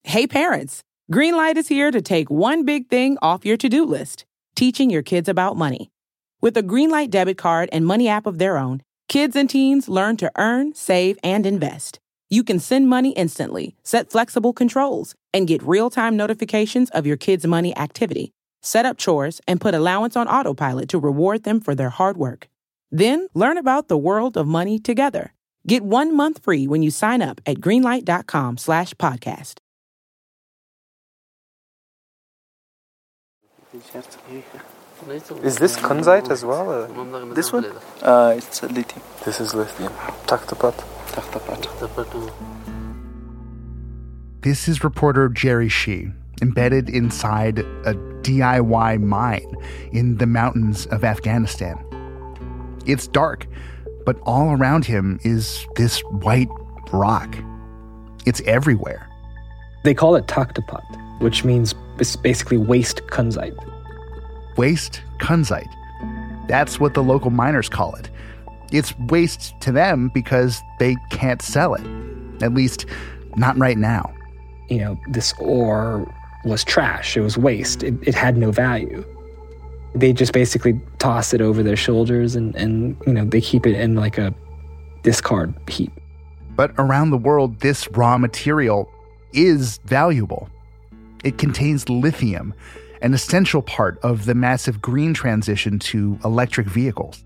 Hey parents, Greenlight is here to take one big thing off your to-do list, teaching your kids about money. With a Greenlight debit card and money app of their own, kids and teens learn to earn, save, and invest. You can send money instantly, set flexible controls, and get real-time notifications of your kids' money activity. Set up chores and put allowance on autopilot to reward them for their hard work. Then learn about the world of money together. Get 1 month free when you sign up at greenlight.com/podcast. Is this kunzite as well? This one? It's lithium. This is lithium. Taktapat. This is reporter Jerry Shi, embedded inside a DIY mine in the mountains of Afghanistan. It's dark, but all around him is this white rock. It's everywhere. They call it taktapat, which means it's basically waste kunzite. Waste kunzite. That's what the local miners call it. It's waste to them because they can't sell it. At least, not right now. You know, this ore was trash. It was waste. It had no value. They just basically toss it over their shoulders and they keep it in like a discard heap. But around the world, this raw material is valuable. It contains lithium, an essential part of the massive green transition to electric vehicles.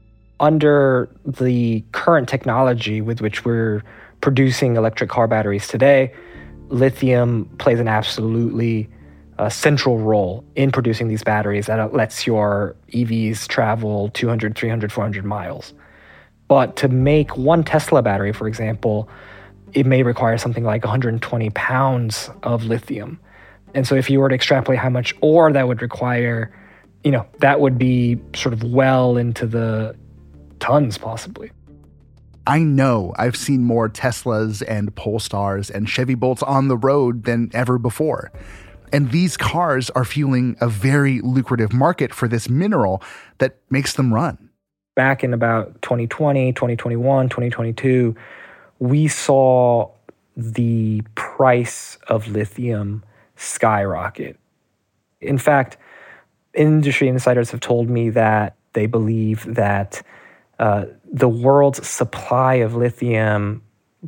Under the current technology with which we're producing electric car batteries today, lithium plays an absolutely central role in producing these batteries that lets your EVs travel 200, 300, 400 miles. But to make one Tesla battery, for example, it may require something like 120 pounds of lithium. And so if you were to extrapolate how much ore that would require, that would be sort of well into the tons possibly. I know I've seen more Teslas and Polestars and Chevy Bolts on the road than ever before. And these cars are fueling a very lucrative market for this mineral that makes them run. Back in about 2020, 2021, 2022, we saw the price of lithium skyrocket. In fact, industry insiders have told me that they believe that the world's supply of lithium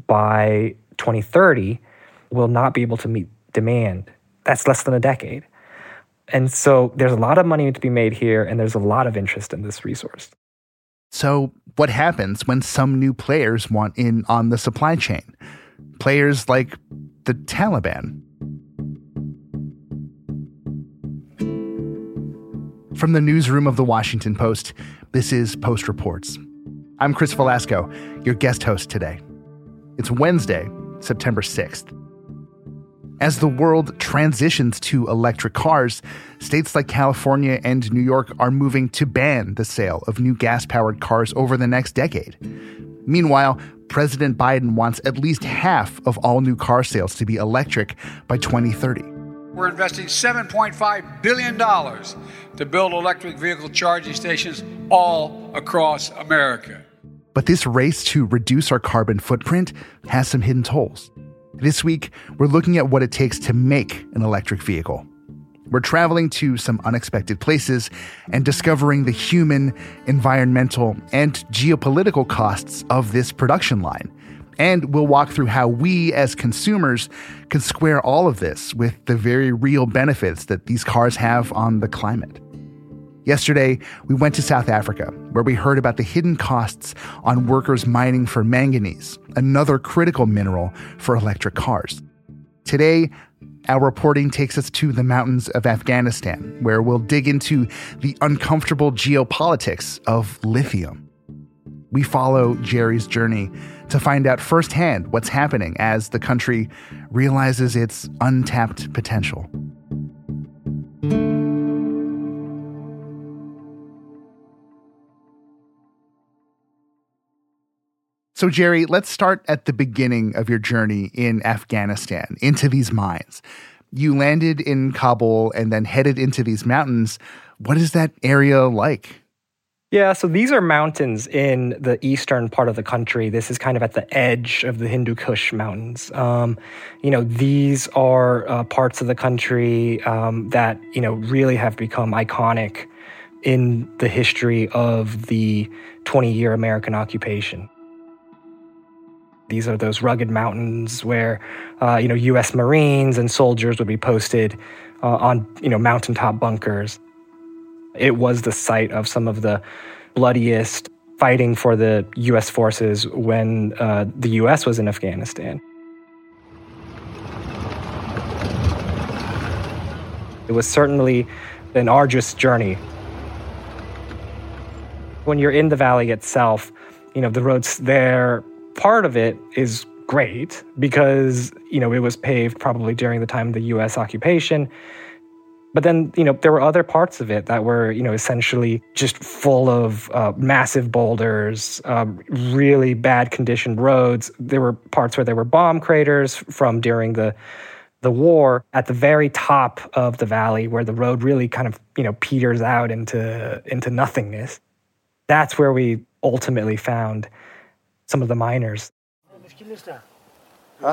by 2030 will not be able to meet demand. That's less than a decade. And so there's a lot of money to be made here, and there's a lot of interest in this resource. So what happens when some new players want in on the supply chain? Players like the Taliban. From the newsroom of The Washington Post, this is Post Reports. I'm Chris Velasco, your guest host today. It's Wednesday, September 6th. As the world transitions to electric cars, states like California and New York are moving to ban the sale of new gas-powered cars over the next decade. Meanwhile, President Biden wants at least half of all new car sales to be electric by 2030. We're investing $7.5 billion to build electric vehicle charging stations all across America. But this race to reduce our carbon footprint has some hidden tolls. This week, we're looking at what it takes to make an electric vehicle. We're traveling to some unexpected places and discovering the human, environmental, and geopolitical costs of this production line. And we'll walk through how we, as consumers, can square all of this with the very real benefits that these cars have on the climate. Yesterday, we went to South Africa, where we heard about the hidden costs on workers mining for manganese, another critical mineral for electric cars. Today, our reporting takes us to the mountains of Afghanistan, where we'll dig into the uncomfortable geopolitics of lithium. We follow Jerry's journey to find out firsthand what's happening as the country realizes its untapped potential. So, Jerry, let's start at the beginning of your journey in Afghanistan, into these mines. You landed in Kabul and then headed into these mountains. What is that area like? Yeah, so these are mountains in the eastern part of the country. This is kind of at the edge of the Hindu Kush Mountains. These are parts of the country that, really have become iconic in the history of the 20-year American occupation. These are those rugged mountains where, U.S. Marines and soldiers would be posted on, mountaintop bunkers. It was the site of some of the bloodiest fighting for the U.S. forces when the U.S. was in Afghanistan. It was certainly an arduous journey. When you're in the valley itself, the roads there, part of it is great because, it was paved probably during the time of the U.S. occupation. But then, there were other parts of it that were, essentially just full of massive boulders, really bad conditioned roads. There were parts where there were bomb craters from during the war. At the very top of the valley where the road really kind of, peters out into nothingness. That's where we ultimately found some of the miners. Huh?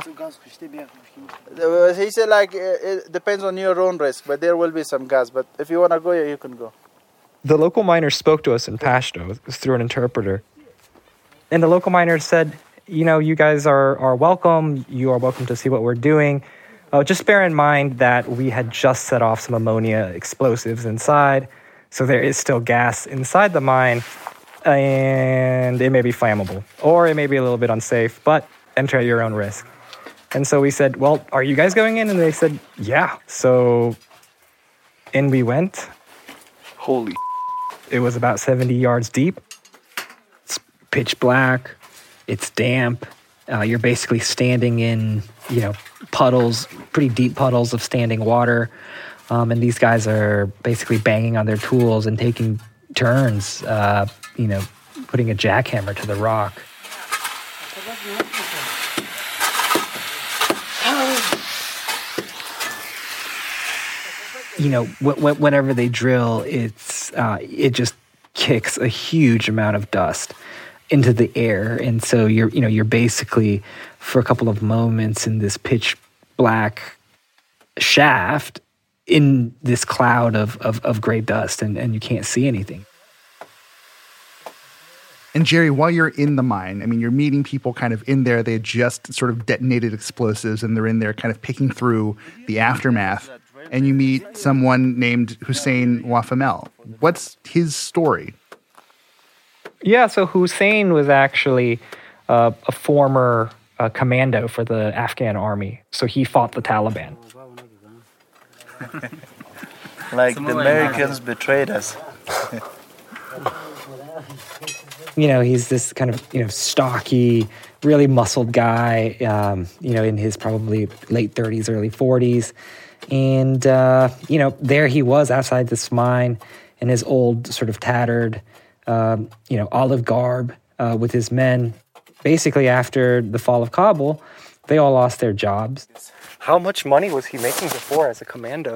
He said, it depends on your own risk, but there will be some gas. But if you want to go, you can go. The local miners spoke to us in Pashto through an interpreter. And the local miners said, you guys are welcome. You are welcome to see what we're doing. Just bear in mind that we had just set off some ammonia explosives inside. So there is still gas inside the mine. And it may be flammable. Or it may be a little bit unsafe. But enter at your own risk. And so we said, well, are you guys going in? And they said, yeah. So in we went. Holy. It was about 70 yards deep. It's pitch black. It's damp. You're basically standing in, puddles, pretty deep puddles of standing water. And these guys are basically banging on their tools and taking turns, putting a jackhammer to the rock. Whenever they drill, it just kicks a huge amount of dust into the air, and so you're basically for a couple of moments in this pitch black shaft in this cloud of gray dust, and you can't see anything. And Jerry, while you're in the mine, you're meeting people kind of in there. They had just sort of detonated explosives, and they're in there kind of picking through the aftermath. And you meet someone named Hussein Wafamel. What's his story? Yeah, so Hussein was actually a former commando for the Afghan army. So he fought the Taliban. Like the Americans betrayed us. He's this kind of, stocky, really muscled guy, in his probably late 30s, early 40s. And, there he was outside this mine in his old sort of tattered, olive garb with his men. Basically, after the fall of Kabul, they all lost their jobs. How much money was he making before as a commando?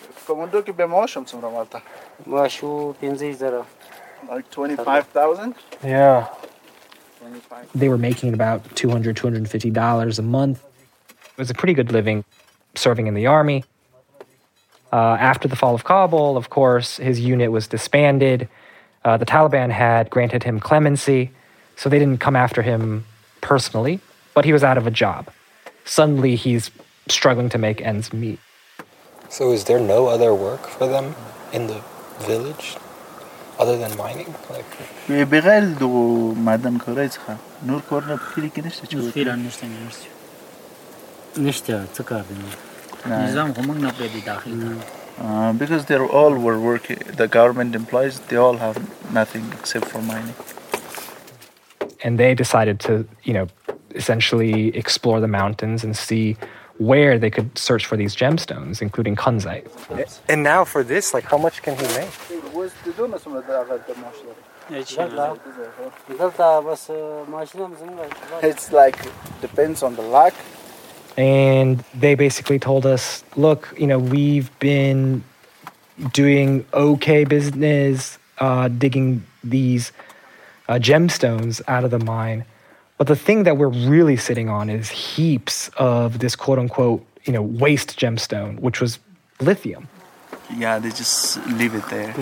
Like 25,000? Yeah. They were making about $200, $250 a month. It was a pretty good living serving in the army. After the fall of Kabul, of course, his unit was disbanded. The Taliban had granted him clemency, so they didn't come after him personally, but he was out of a job. Suddenly, he's struggling to make ends meet. So is there no other work for them in the village other than mining? Because they all were working, the government employees, they all have nothing except for mining. And they decided to, essentially explore the mountains and see where they could search for these gemstones, including kunzite. And now for this, how much can he make? It's depends on the luck. And they basically told us, look, we've been doing okay business, digging these gemstones out of the mine. But the thing that we're really sitting on is heaps of this quote-unquote, waste gemstone, which was lithium. Yeah, they just leave it there.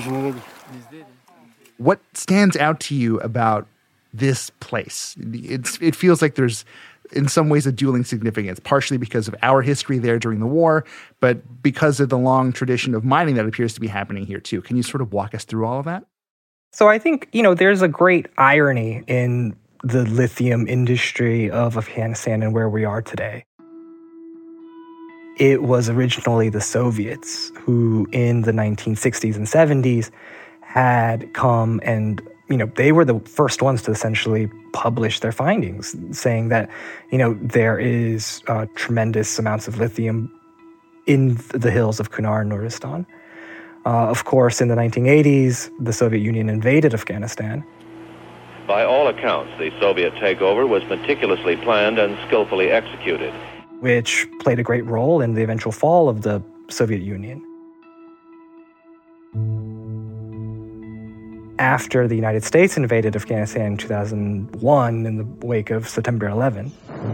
What stands out to you about this place? It feels like there's, in some ways, a dueling significance, partially because of our history there during the war, but because of the long tradition of mining that appears to be happening here too. Can you sort of walk us through all of that? So I think, there's a great irony in the lithium industry of Afghanistan and where we are today. It was originally the Soviets who, in the 1960s and 70s, had come and, they were the first ones to essentially publish their findings, saying that, there is tremendous amounts of lithium in the hills of Kunar and Nuristan. Of course, in the 1980s, the Soviet Union invaded Afghanistan. By all accounts, the Soviet takeover was meticulously planned and skillfully executed, which played a great role in the eventual fall of the Soviet Union. After the United States invaded Afghanistan in 2001 in the wake of September 11.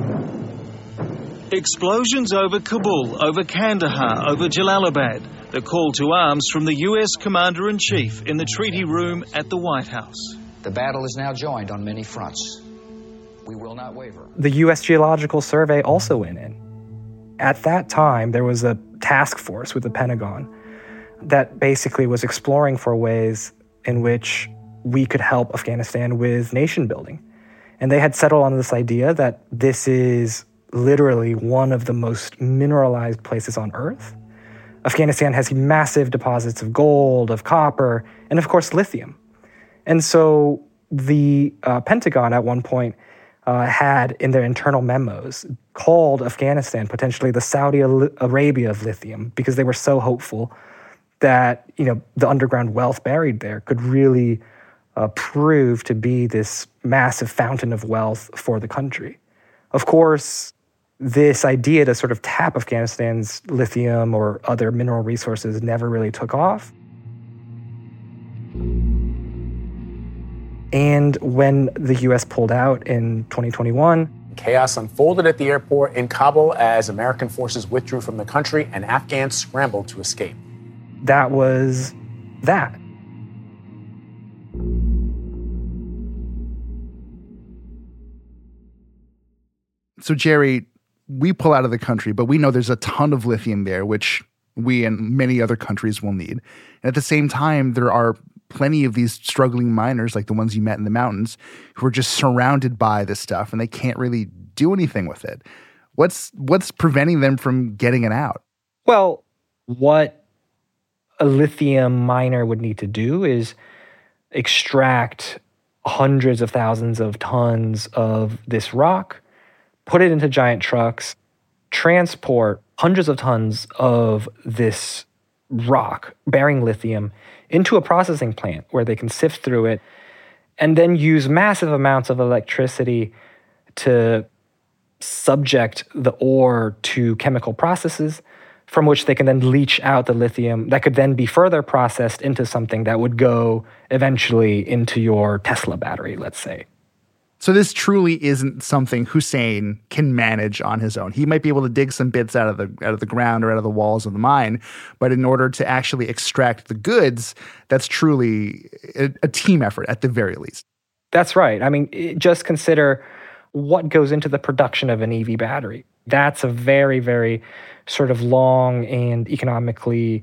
Explosions over Kabul, over Kandahar, over Jalalabad. The call to arms from the U.S. Commander-in-Chief in the treaty room at the White House. The battle is now joined on many fronts. We will not waver. The U.S. Geological Survey also went in. At that time, there was a task force with the Pentagon that basically was exploring for ways in which we could help Afghanistan with nation building. And they had settled on this idea that this is literally one of the most mineralized places on Earth. Afghanistan has massive deposits of gold, of copper, and of course lithium. And so the Pentagon at one point had in their internal memos called Afghanistan potentially the Saudi Arabia of lithium, because they were so hopeful that the underground wealth buried there could really prove to be this massive fountain of wealth for the country. Of course, this idea to sort of tap Afghanistan's lithium or other mineral resources never really took off. And when the U.S. pulled out in 2021, chaos unfolded at the airport in Kabul as American forces withdrew from the country and Afghans scrambled to escape. That was that. So, Jerry, we pull out of the country, but we know there's a ton of lithium there, which we and many other countries will need. And at the same time, there are plenty of these struggling miners, like the ones you met in the mountains, who are just surrounded by this stuff, and they can't really do anything with it. What's preventing them from getting it out? Well, what a lithium miner would need to do is extract hundreds of thousands of tons of this rock, put it into giant trucks, transport hundreds of tons of this rock bearing lithium into a processing plant where they can sift through it, and then use massive amounts of electricity to subject the ore to chemical processes from which they can then leach out the lithium that could then be further processed into something that would go eventually into your Tesla battery, let's say. So this truly isn't something Hussein can manage on his own. He might be able to dig some bits out of the ground or out of the walls of the mine, but in order to actually extract the goods, that's truly a team effort at the very least. That's right. I mean, just consider what goes into the production of an EV battery. That's a very, very sort of long and economically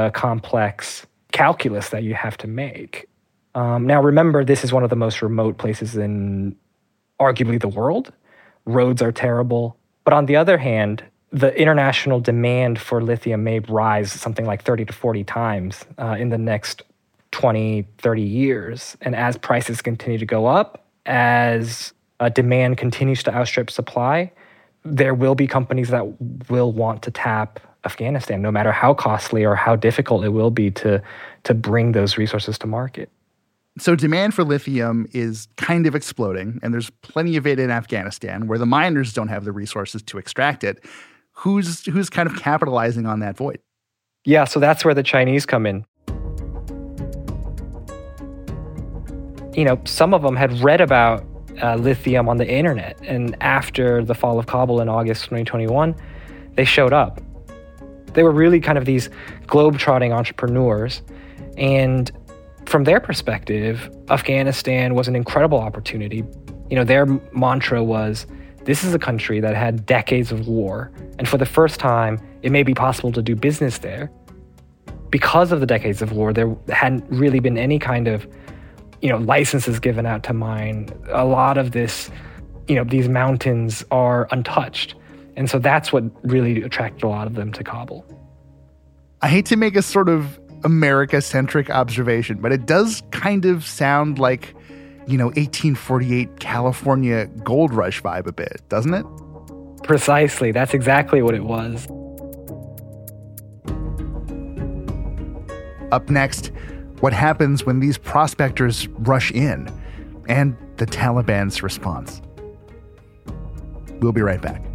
complex calculus that you have to make. Now, remember, this is one of the most remote places in arguably the world. Roads are terrible. But on the other hand, the international demand for lithium may rise something like 30 to 40 times in the next 20, 30 years. And as prices continue to go up, as demand continues to outstrip supply, there will be companies that will want to tap Afghanistan, no matter how costly or how difficult it will be to bring those resources to market. So demand for lithium is kind of exploding, and there's plenty of it in Afghanistan where the miners don't have the resources to extract it. Who's kind of capitalizing on that void? Yeah, so that's where the Chinese come in. some of them had read about lithium on the internet. And after the fall of Kabul in August 2021, they showed up. They were really kind of these globe-trotting entrepreneurs. And from their perspective, Afghanistan was an incredible opportunity. Their mantra was, this is a country that had decades of war. And for the first time, it may be possible to do business there. Because of the decades of war, there hadn't really been any kind of, licenses given out to mine. A lot of this, these mountains are untouched. And so that's what really attracted a lot of them to Kabul. I hate to make a sort of America-centric observation, but it does kind of sound like, 1848 California gold rush vibe a bit, doesn't it? Precisely. That's exactly what it was. Up next, what happens when these prospectors rush in and the Taliban's response. We'll be right back.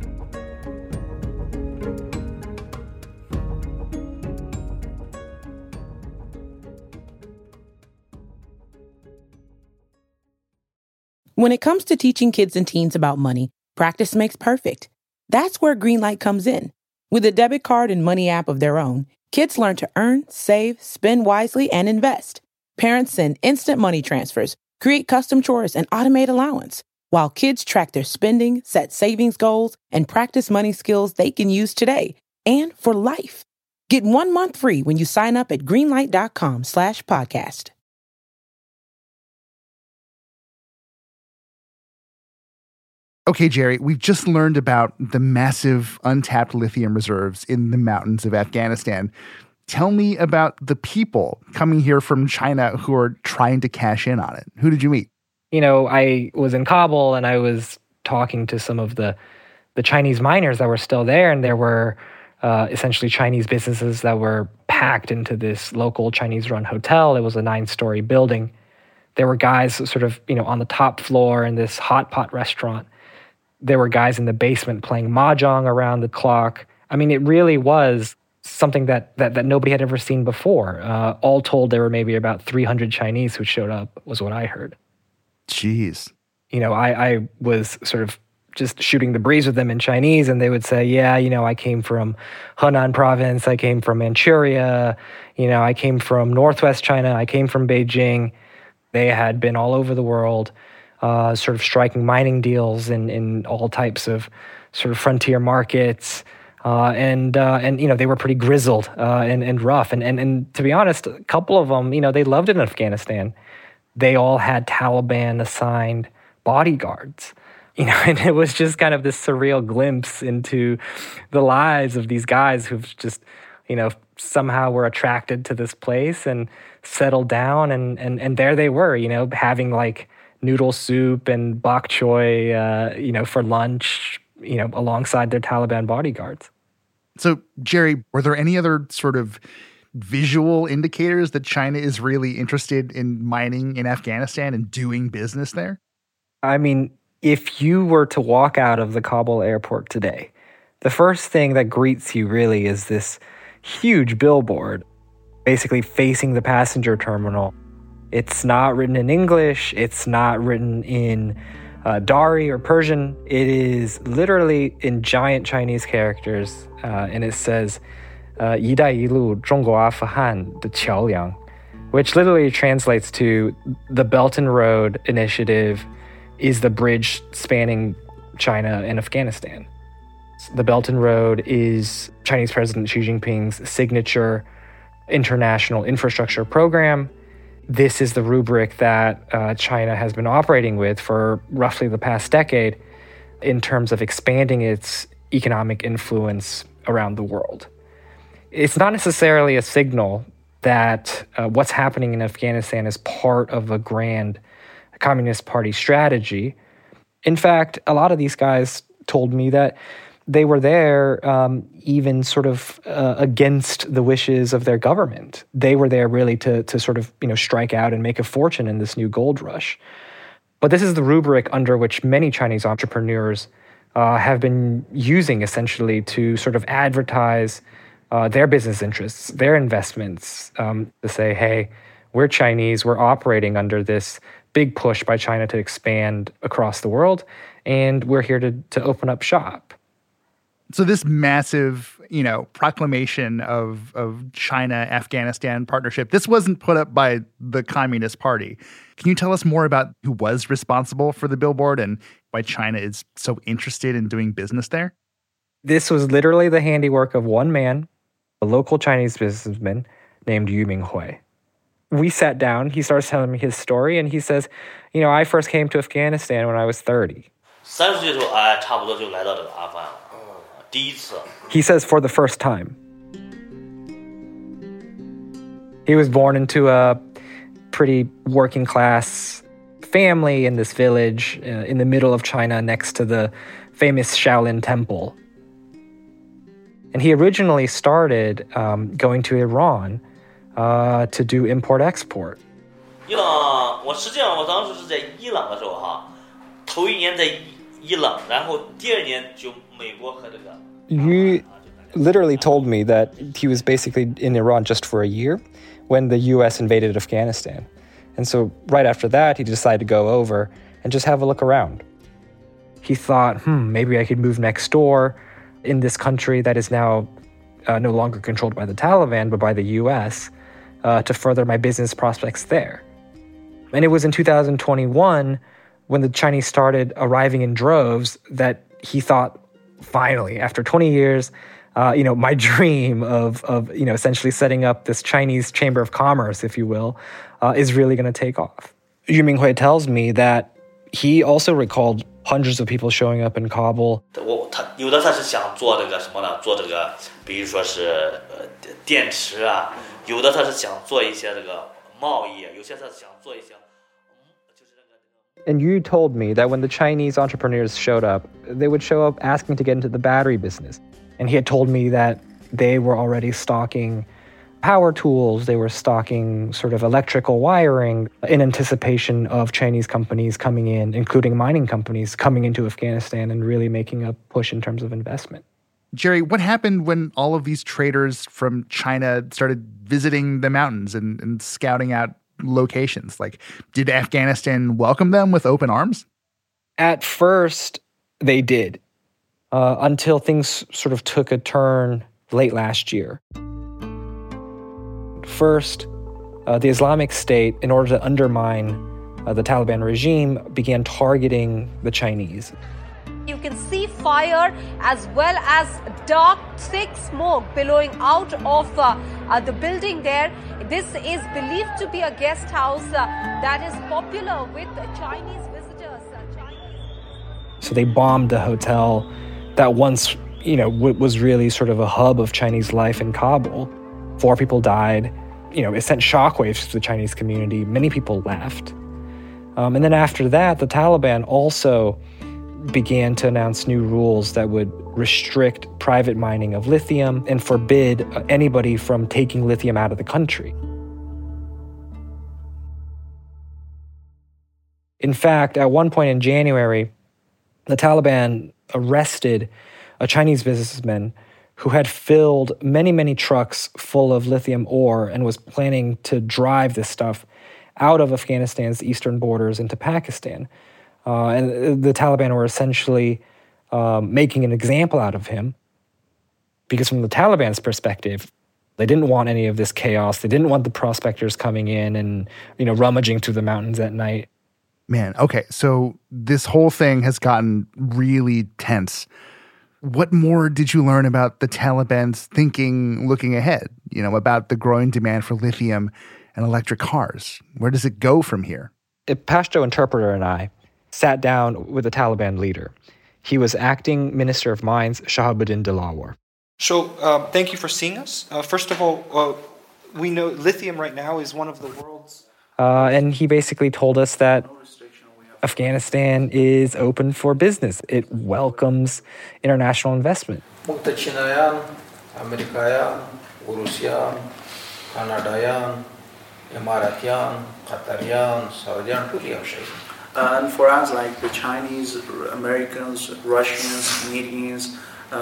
When it comes to teaching kids and teens about money, practice makes perfect. That's where Greenlight comes in. With a debit card and money app of their own, kids learn to earn, save, spend wisely, and invest. Parents send instant money transfers, create custom chores, and automate allowance, while kids track their spending, set savings goals, and practice money skills they can use today and for life. Get 1 month free when you sign up at greenlight.com/podcast. Okay, Jerry, we've just learned about the massive untapped lithium reserves in the mountains of Afghanistan. Tell me about the people coming here from China who are trying to cash in on it. Who did you meet? I was in Kabul and I was talking to some of the Chinese miners that were still there, and there were essentially Chinese businesses that were packed into this local Chinese-run hotel. It was a 9-story building. There were guys sort of, on the top floor in this hot pot restaurant. There were guys in the basement playing mahjong around the clock. I mean, it really was something that nobody had ever seen before. All told, there were maybe about 300 Chinese who showed up, was what I heard. Jeez. I was sort of just shooting the breeze with them in Chinese, and they would say, yeah, I came from Henan province, I came from Manchuria, I came from Northwest China, I came from Beijing. They had been all over the world, sort of striking mining deals in all types of sort of frontier markets. And they were pretty grizzled and rough. And to be honest, a couple of them, they loved it in Afghanistan. They all had Taliban-assigned bodyguards. And it was just kind of this surreal glimpse into the lives of these guys who've just, somehow were attracted to this place and settled down. And there they were, having like noodle soup and bok choy, for lunch, alongside their Taliban bodyguards. So, Jerry, were there any other sort of visual indicators that China is really interested in mining in Afghanistan and doing business there? I mean, if you were to walk out of the Kabul airport today, the first thing that greets you really is this huge billboard, basically facing the passenger terminal. It's not written in English. It's not written in Dari or Persian. It is literally in giant Chinese characters, and it says, 一带一路中国阿富汗的桥梁, which literally translates to the Belt and Road Initiative is the bridge spanning China and Afghanistan. The Belt and Road is Chinese President Xi Jinping's signature international infrastructure program. This is the rubric that China has been operating with for roughly the past decade in terms of expanding its economic influence around the world. It's not necessarily a signal that what's happening in Afghanistan is part of a grand Communist Party strategy. In fact, a lot of these guys told me that they were there even sort of against the wishes of their government. They were there really to sort of, strike out and make a fortune in this new gold rush. But this is the rubric under which many Chinese entrepreneurs have been using essentially to sort of advertise their business interests, their investments, to say, hey, we're Chinese, we're operating under this big push by China to expand across the world, and we're here to open up shop. So this massive, proclamation of China-Afghanistan partnership, this wasn't put up by the Communist Party. Can you tell us more about who was responsible for the billboard and why China is so interested in doing business there? This was literally the handiwork of one man, a local Chinese businessman named Yu Minghui. We sat down, he starts telling me his story, and he says, I first came to Afghanistan when I was 30. He says for the first time. He was born into a pretty working class family in this village in the middle of China next to the famous Shaolin Temple. And he originally started going to Iran to do import-export. You literally told me that he was basically in Iran just for a year when the U.S. invaded Afghanistan. And so right after that, he decided to go over and just have a look around. He thought, maybe I could move next door in this country that is now no longer controlled by the Taliban, but by the U.S., to further my business prospects there. And it was in 2021 when the Chinese started arriving in droves that he thought, finally, after 20 years, my dream of essentially setting up this Chinese Chamber of Commerce, if you will, is really going to take off. Yu Minghui tells me that he also recalled hundreds of people showing up in Kabul. And you told me that when the Chinese entrepreneurs showed up, they would show up asking to get into the battery business. And he had told me that they were already stocking power tools, they were stocking sort of electrical wiring in anticipation of Chinese companies coming in, including mining companies coming into Afghanistan and really making a push in terms of investment. Jerry, what happened when all of these traders from China started visiting the mountains and scouting out locations? Like, did Afghanistan welcome them with open arms? At first, they did, until things sort of took a turn late last year. First, the Islamic State, in order to undermine the Taliban regime, began targeting the Chinese. You can see fire as well as dark, thick smoke billowing out of the building there. This is believed to be a guest house that is popular with Chinese visitors. So they bombed the hotel that once, was really sort of a hub of Chinese life in Kabul. 4 people died. It sent shockwaves to the Chinese community. Many people left. And then after that, the Taliban also began to announce new rules that would restrict private mining of lithium and forbid anybody from taking lithium out of the country. In fact, at one point in January, the Taliban arrested a Chinese businessman who had filled many, many trucks full of lithium ore and was planning to drive this stuff out of Afghanistan's eastern borders into Pakistan. And the Taliban were essentially making an example out of him because from the Taliban's perspective, they didn't want any of this chaos. They didn't want the prospectors coming in and, rummaging through the mountains at night. Man, okay, so this whole thing has gotten really tense. What more did you learn about the Taliban's thinking looking ahead, about the growing demand for lithium and electric cars? Where does it go from here? A Pashto interpreter and I sat down with the Taliban leader. He was acting Minister of Mines, Shahabuddin Dilawar. So thank you for seeing us. First of all, we know lithium right now is one of the world's... And he basically told us that Afghanistan is open for business. It welcomes international investment. And for us, like the Chinese, Americans, Russians, Canadians,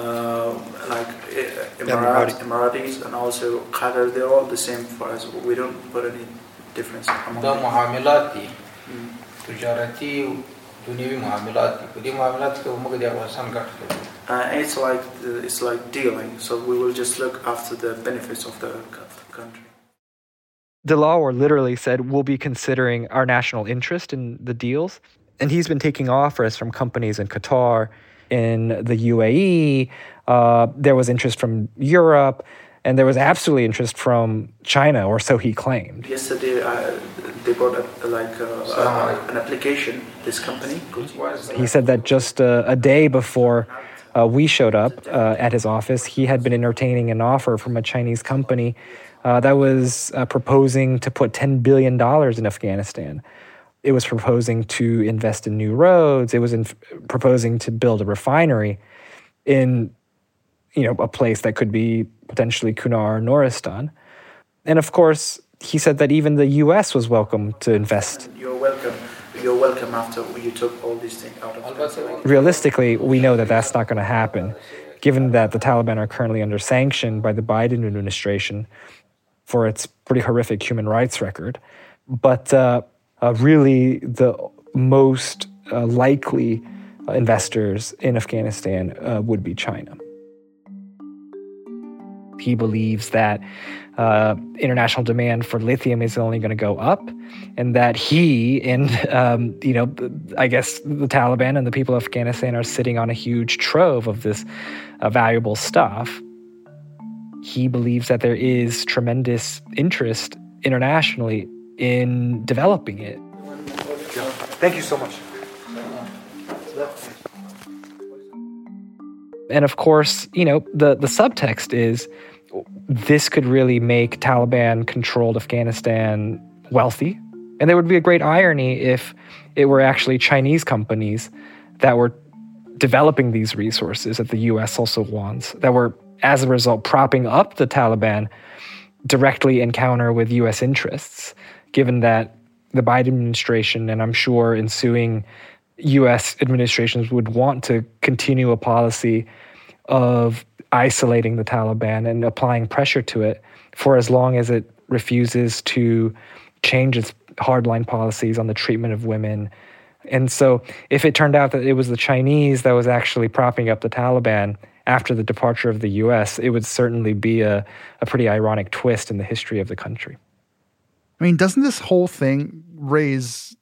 Emiratis, and also Qatar, they're all the same for us. We don't put any difference among them. It's like dealing. So we will just look after the benefits of the country. Delaware literally said, we'll be considering our national interest in the deals. And he's been taking offers from companies in Qatar, in the UAE. There was interest from Europe, and there was absolutely interest from China, or so he claimed. Yesterday, they brought an application, this company. He said that just a day before we showed up at his office, he had been entertaining an offer from a Chinese company that was proposing to put $10 billion in Afghanistan. It was proposing to invest in new roads. It was proposing to build a refinery in, a place that could be potentially Kunar or Nuristan. And of course, he said that even the U.S. was welcome to invest. You're welcome. You're welcome after you took all these things out of. Realistically, we know that that's not going to happen, given that the Taliban are currently under sanction by the Biden administration for its pretty horrific human rights record. But really, the most likely investors in Afghanistan would be China. He believes that international demand for lithium is only going to go up, and that he and, I guess the Taliban and the people of Afghanistan are sitting on a huge trove of this valuable stuff. He believes that there is tremendous interest internationally in developing it. Thank you so much. And of course, the subtext is this could really make Taliban-controlled Afghanistan wealthy. And there would be a great irony if it were actually Chinese companies that were developing these resources that the U.S. also wants, that were, as a result, propping up the Taliban directly in counter with U.S. interests, given that the Biden administration, and I'm sure ensuing U.S. administrations, would want to continue a policy of isolating the Taliban and applying pressure to it for as long as it refuses to change its hardline policies on the treatment of women. And so if it turned out that it was the Chinese that was actually propping up the Taliban after the departure of the U.S., it would certainly be a pretty ironic twist in the history of the country. I mean, doesn't this whole thing raise,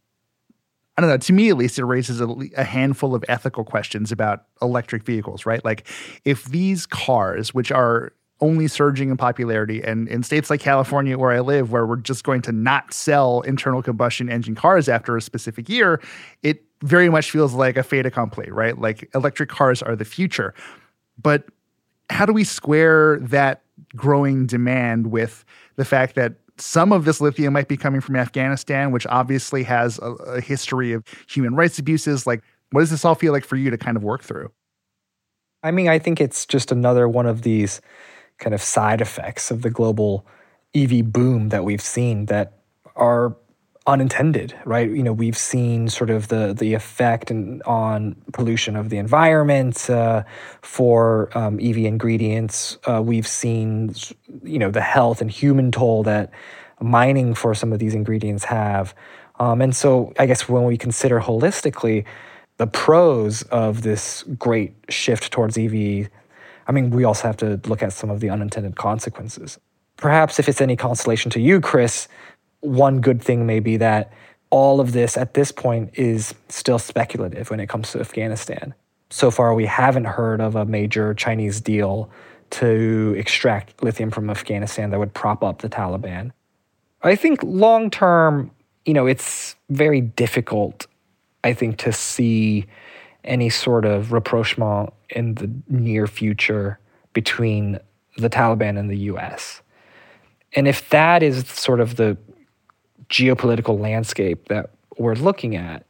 I don't know, to me at least, it raises a handful of ethical questions about electric vehicles, right? Like, if these cars, which are only surging in popularity, and in states like California, where I live, where we're just going to not sell internal combustion engine cars after a specific year, it very much feels like a fait accompli, right? Like, electric cars are the future. But how do we square that growing demand with the fact that some of this lithium might be coming from Afghanistan, which obviously has a history of human rights abuses? Like, what does this all feel like for you to kind of work through? I mean, I think it's just another one of these kind of side effects of the global EV boom that we've seen that are unintended, right? We've seen sort of the effect on pollution of the environment for EV ingredients. We've seen, the health and human toll that mining for some of these ingredients have. And so I guess when we consider holistically the pros of this great shift towards EV, I mean, we also have to look at some of the unintended consequences. Perhaps if it's any consolation to you, Chris, one good thing may be that all of this at this point is still speculative when it comes to Afghanistan. So far, we haven't heard of a major Chinese deal to extract lithium from Afghanistan that would prop up the Taliban. I think long term, it's very difficult, I think, to see any sort of rapprochement in the near future between the Taliban and the U.S. And if that is sort of the geopolitical landscape that we're looking at,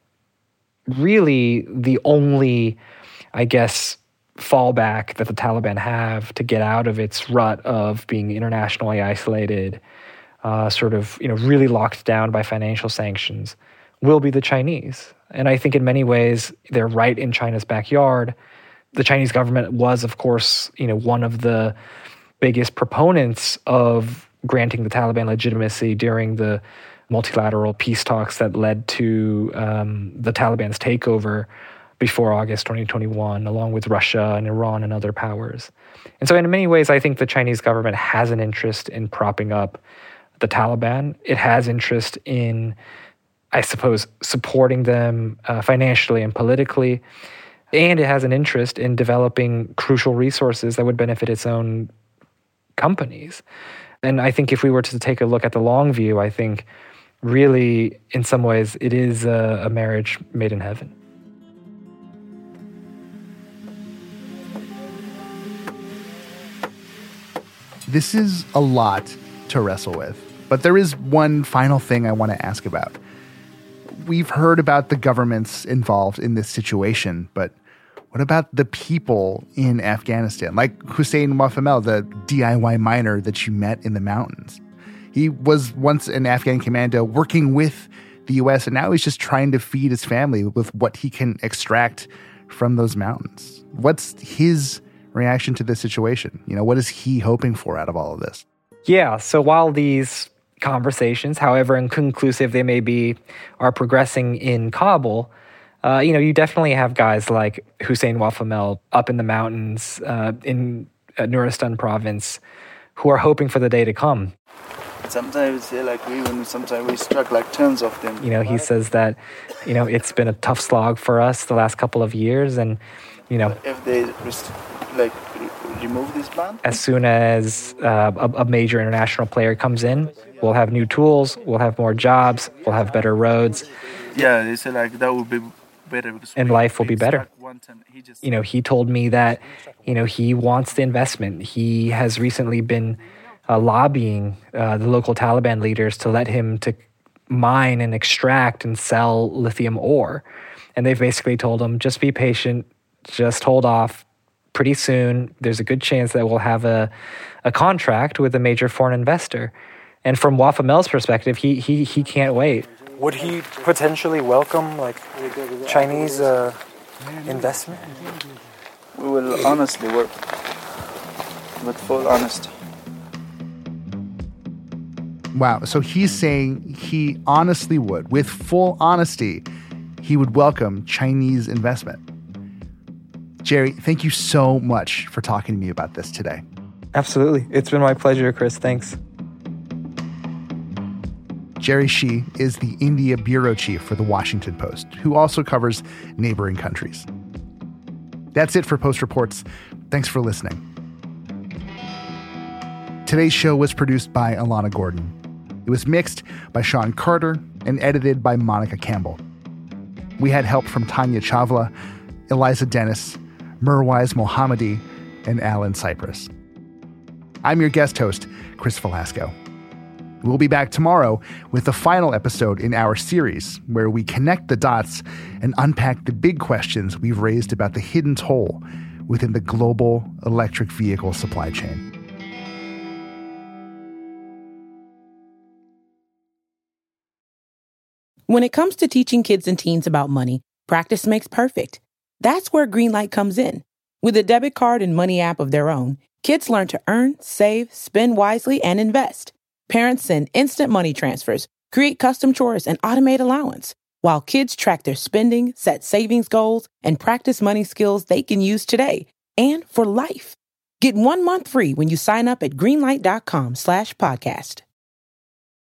really the only, I guess, fallback that the Taliban have to get out of its rut of being internationally isolated, really locked down by financial sanctions, will be the Chinese. And I think in many ways, they're right in China's backyard. The Chinese government was, of course, one of the biggest proponents of granting the Taliban legitimacy during the multilateral peace talks that led to the Taliban's takeover before August 2021, along with Russia and Iran and other powers. And so in many ways, I think the Chinese government has an interest in propping up the Taliban. It has interest in, I suppose, supporting them financially and politically. And it has an interest in developing crucial resources that would benefit its own companies. And I think if we were to take a look at the long view, I think really, in some ways, it is a marriage made in heaven. This is a lot to wrestle with, but there is one final thing I want to ask about. We've heard about the governments involved in this situation, but what about the people in Afghanistan? Like Hussein Wafamel, the DIY miner that you met in the mountains. He was once an Afghan commando working with the U.S., and now he's just trying to feed his family with what he can extract from those mountains. What's his reaction to this situation? You know, what is he hoping for out of all of this? Yeah, so while these conversations, however inconclusive they may be, are progressing in Kabul, you definitely have guys like Hussein Wafamel up in the mountains in Nuristan province who are hoping for the day to come. Sometimes we struck like tons of them. He says that, it's been a tough slog for us the last couple of years, and, if they remove this ban, as soon as a major international player comes in, we'll have new tools, we'll have more jobs, we'll have better roads. Yeah, they said that would be better. And life will be better. He told me that, he wants the investment. He has recently been lobbying the local Taliban leaders to let him to mine and extract and sell lithium ore. And they've basically told him, just be patient, just hold off. Pretty soon, there's a good chance that we'll have a contract with a major foreign investor. And from Wafamel's perspective, he can't wait. Would he potentially welcome Chinese investment? We will honestly work with full honesty. Wow. So he's saying he honestly would, with full honesty, he would welcome Chinese investment. Jerry, thank you so much for talking to me about this today. Absolutely. It's been my pleasure, Chris. Thanks. Jerry Shi is the India bureau chief for The Washington Post, who also covers neighboring countries. That's it for Post Reports. Thanks for listening. Today's show was produced by Alana Gordon. It was mixed by Sean Carter and edited by Monica Campbell. We had help from Tanya Chawla, Eliza Dennis, Mirwais Mohammadi, and Alan Cypress. I'm your guest host, Chris Velasco. We'll be back tomorrow with the final episode in our series, where we connect the dots and unpack the big questions we've raised about the hidden toll within the global electric vehicle supply chain. When it comes to teaching kids and teens about money, practice makes perfect. That's where Greenlight comes in. With a debit card and money app of their own, kids learn to earn, save, spend wisely, and invest. Parents send instant money transfers, create custom chores, and automate allowance, while kids track their spending, set savings goals, and practice money skills they can use today and for life. Get 1 month free when you sign up at greenlight.com/podcast.